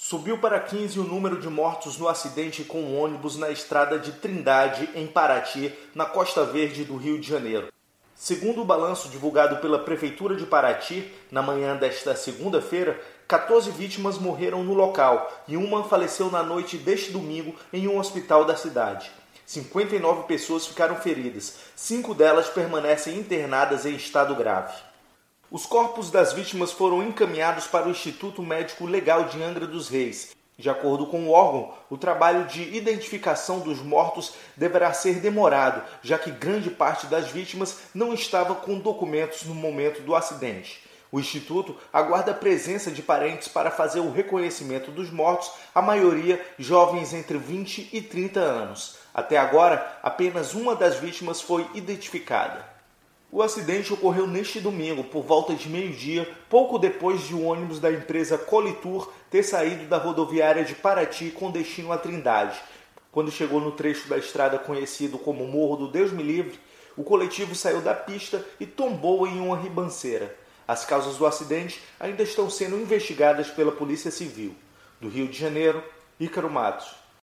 Subiu para 15 o número de mortos no acidente com um ônibus na estrada de Trindade, em Paraty, na Costa Verde do Rio de Janeiro. Segundo o balanço divulgado pela Prefeitura de Paraty, na manhã desta segunda-feira, 14 vítimas morreram no local e uma faleceu na noite deste domingo em um hospital da cidade. 59 pessoas ficaram feridas, 5 delas permanecem internadas em estado grave. Os corpos das vítimas foram encaminhados para o Instituto Médico Legal de Angra dos Reis. De acordo com o órgão, o trabalho de identificação dos mortos deverá ser demorado, já que grande parte das vítimas não estava com documentos no momento do acidente. O Instituto aguarda a presença de parentes para fazer o reconhecimento dos mortos, a maioria jovens entre 20 e 30 anos. Até agora, apenas uma das vítimas foi identificada. O acidente ocorreu neste domingo, por volta de meio-dia, pouco depois de um ônibus da empresa Qualitur ter saído da rodoviária de Paraty com destino a Trindade. Quando chegou no trecho da estrada conhecido como Morro do Deus Me Livre, o coletivo saiu da pista e tombou em uma ribanceira. As causas do acidente ainda estão sendo investigadas pela Polícia Civil. Do Rio de Janeiro, Ícaro Matos.